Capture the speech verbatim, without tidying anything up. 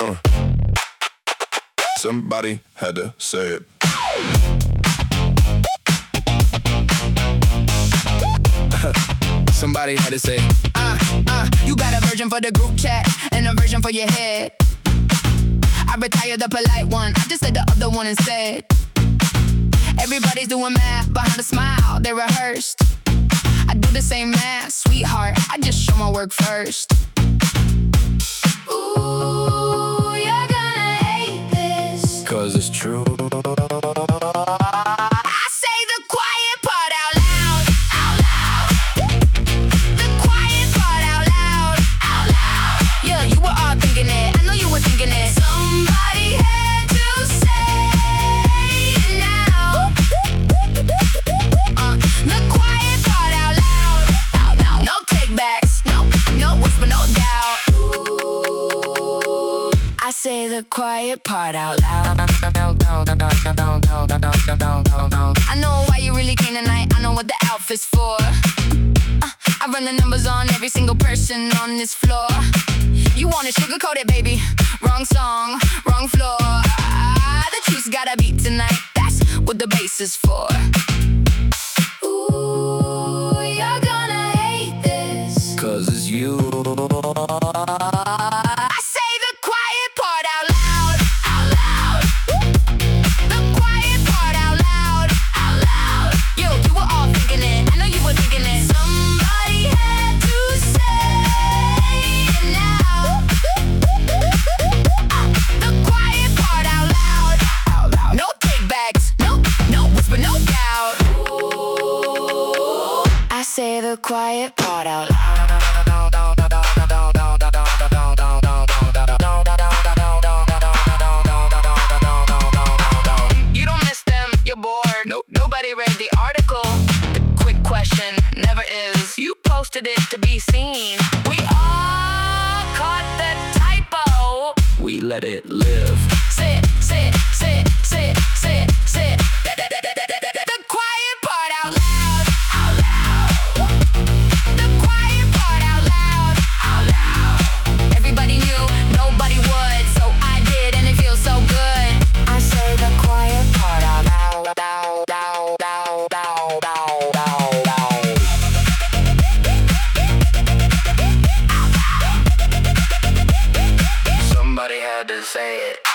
Uh. Somebody had to say it. Somebody had to say, uh, uh, you got a version for the group chat and a version for your head. I retired the polite one, I just said the other one instead. Everybody's doing math behind a smile, they rehearsed. I do the same math, sweetheart, I just show my work first. Ooh, you're gonna hate this, 'cause it's true. I say the quiet part out loud, out loud. The quiet part out loud, out loud. Yeah, you were all thinking it, I know you were thinking it. Somebody had to say it now. uh, The quiet part out loud, out loud. No takebacks, no, no whisper, no doubt. Ooh, I say the quiet part out loud. I know why you really came tonight, I know what the outfit's for. uh, I run the numbers on every single person on this floor. You wanna sugarcoat it, baby? Wrong song, wrong floor. ah, The truth's gotta beat tonight, that's what the bass is for. Ooh, you're gonna hate this, 'Cause it's you. I say the quiet part out loud, out loud. The quiet part out loud, out loud. Yo, you were all thinking it, I know you were thinking it. Somebody had to say it now. Uh, the quiet part out loud, out loud. No takebacks, no, no whisper, no doubt. Ooh, I say the quiet part out loud. Nobody read the article. The quick question never is, you posted it to be seen. We all caught the typo, We let it live. Say it, say it, say it, say it, say it, say it. The quiet part out loud, out loud. The quiet part out loud, out loud. Everybody knew, nobody would, so I did, and it feels so good. I say the quiet part out loud. Somebody had to say it.